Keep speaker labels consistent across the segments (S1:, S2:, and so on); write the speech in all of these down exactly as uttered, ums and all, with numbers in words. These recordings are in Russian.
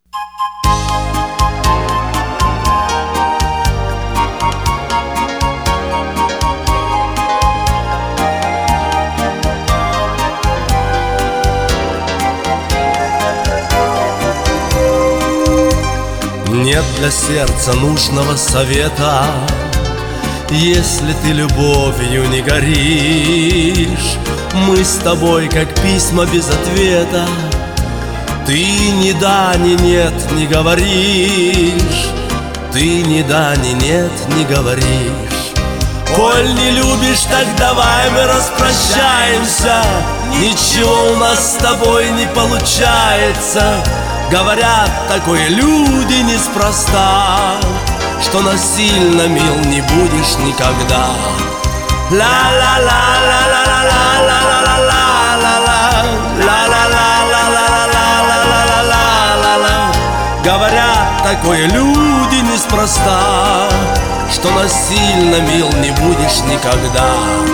S1: Нет для сердца нужного совета, если ты любовью не горишь. Мы с тобой как письма без ответа, ты ни да, ни нет не говоришь. Ты ни да, ни нет не говоришь. Коль не любишь, так давай мы распрощаемся. Ничего у нас с тобой не получается. Говорят, такое люди неспроста, что насильно мил не будешь никогда. Ла-ла-ла-ла-ла-ла-ла-ла-ла-ла-ла-ла-ла-ла-ла-ла-ла. Говорят, такое люди неспроста, что насильно мил не будешь никогда.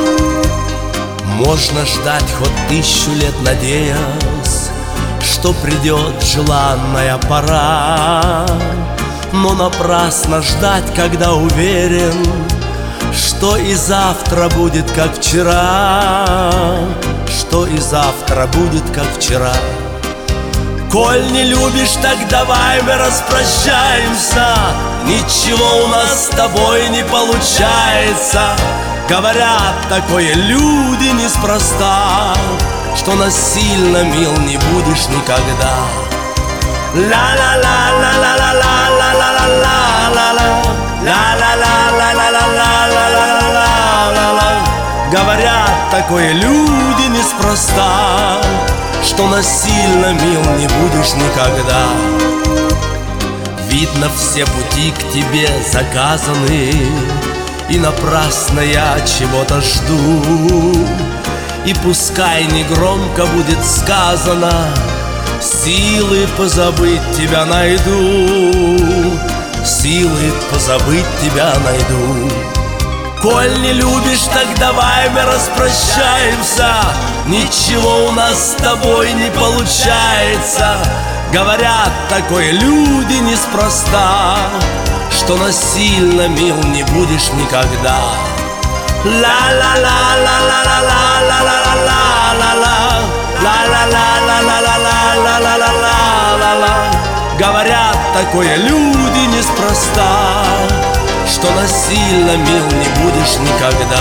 S1: Можно ждать хоть тысячу лет, надеясь, что придет желанная пора, но напрасно ждать, когда уверен, что и завтра будет как вчера, что и завтра будет как вчера. Коль не любишь, так давай мы распрощаемся. Ничего у нас с тобой не получается. Говорят, такое люди неспроста, что насильно мил не будешь никогда. Ла-ла-ла-ла-ла-ла-ла-ла-ла-ла-ла-ла. Ла-ла-ла-ла-ла-ла-ла-ла-ла-ла. Говорят, такое люди неспроста, что насильно мил не будешь никогда. Видно, все пути к тебе заказаны, и напрасно я чего-то жду. И пускай негромко будет сказано, силы позабыть тебя найду, силы позабыть тебя найду. Коль не любишь, так давай мы распрощаемся. Ничего у нас с тобой не получается. Говорят, такое люди неспроста, что насильно мил не будешь никогда. Ла-ла-ла-ла-ла-ла-ла-ла-ла-ла-ла. Ла-ла-ла-ла-ла-ла-ла-ла-ла-ла-ла. Говорят, такое люди неспроста, что насильно мил не будешь никогда.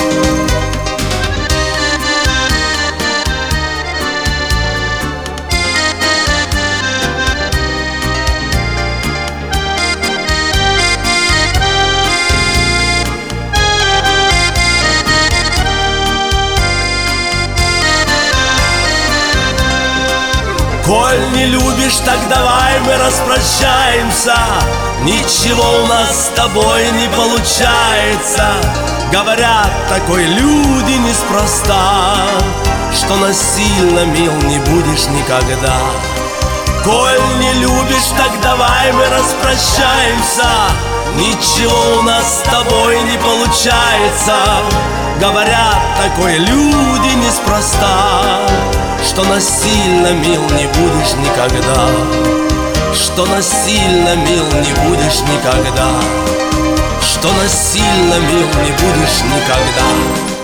S1: Коль не любишь, так давай мы распрощаемся. Ничего у нас с тобой не получается. Говорят, такой люди неспроста, что насильно мил не будешь никогда. Коль не любишь, так давай мы распрощаемся. Ничего у нас с тобой не получается. Говорят, такой люди неспроста, что насильно мил не будешь никогда, что насильно мил не будешь никогда, что насильно мил не будешь никогда.